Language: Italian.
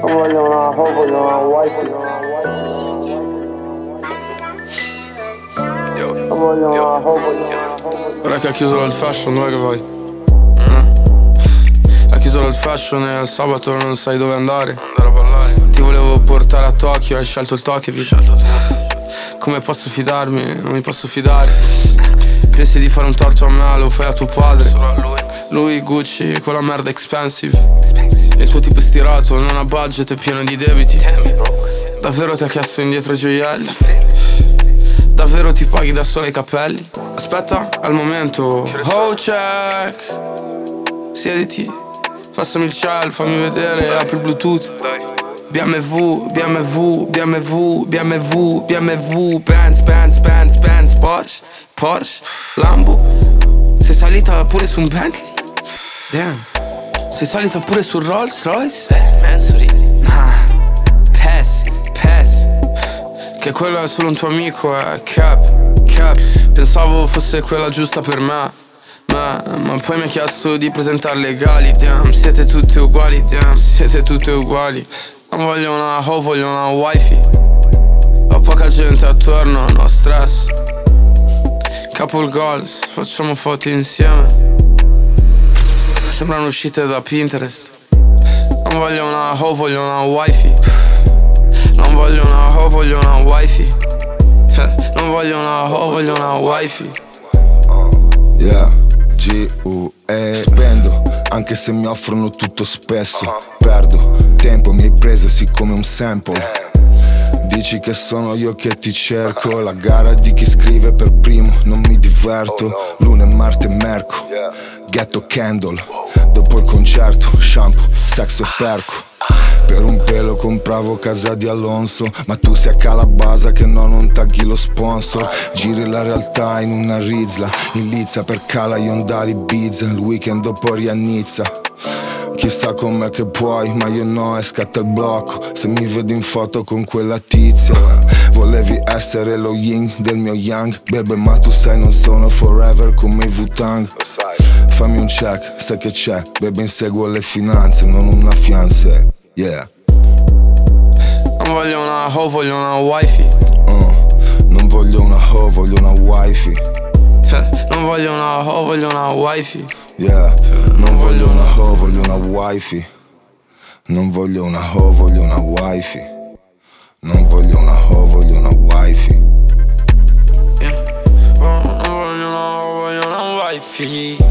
Non voglio una ho, voglio una wifi. Non voglio una ho, voglio una ho. Ora che ha chiuso l'old fashion, dove che vai? Ha chiuso l'old fashion e al sabato non sai dove andare. Ti volevo portare a Tokyo, hai scelto il Tokyo. Come posso fidarmi? Non mi posso fidare. Pensi di fare un torto a me, lo fai a tuo padre. Lui Gucci, quella merda expensive. E il tuo tipo è stirato, non ha budget, è pieno di debiti. Davvero ti ha chiesto indietro i gioielli? Davvero ti paghi da solo i capelli? Aspetta, al momento. Oh check. Siediti, passami il cell, fammi vedere, apri il Bluetooth. BMW, BMW, BMW, BMW, BMW, Benz, Benz, Benz, Benz, Porsche, Porsche, Lambo. Sei salita pure su un Bentley? Damn. Sei salita pure su Rolls Royce? Nah. Pass, pass. Che quello è solo un tuo amico, Cap, Cap. Pensavo fosse quella giusta per me. Ma poi mi ha chiesto di presentare legali. Damn, siete tutte uguali, damn, siete tutte uguali. Non voglio una ho, voglio una wifi. Ho poca gente attorno, no stress. Couple goals, facciamo foto insieme. Sembrano uscite da Pinterest. Non voglio una ho, voglio una wifi. Non voglio una ho, voglio una wifi. Non voglio una ho, voglio una wifi. Yeah, G-U-E. Spendo, anche se mi offrono tutto spesso. Perdo tempo, mi hai preso sì come un sample. Dici che sono io che ti cerco. La gara di chi scrive per primo, non mi diverto. Luna e Marte e Merco, Ghetto Candle. Dopo il concerto, shampoo, sexo e perco. Per un pelo compravo casa di Alonso, ma tu sei a Calabasa che no, non tagli lo sponsor. Giri la realtà in una rizla, in Lizza per Cala Iondali Ibiza. Il weekend dopo Rianizza. Chissà com'è che puoi, ma io no, e scatta il blocco se mi vedi in foto con quella tizia. Volevi essere lo yin del mio yang, bebe, ma tu sai non sono forever come i Wu-Tang. Fammi un check, sai che c'è, bebe, inseguo le finanze, non una fiancé, yeah. Non voglio una ho, voglio una wifi. Non voglio una ho, voglio una wifi. Non voglio una ho, voglio una wifi. Yeah, non voglio una ho, voglio una wifi. Non voglio una ho, voglio una wifi. Non voglio una ho, voglio una wifi. Yeah. Non voglio una ho, voglio una wifi.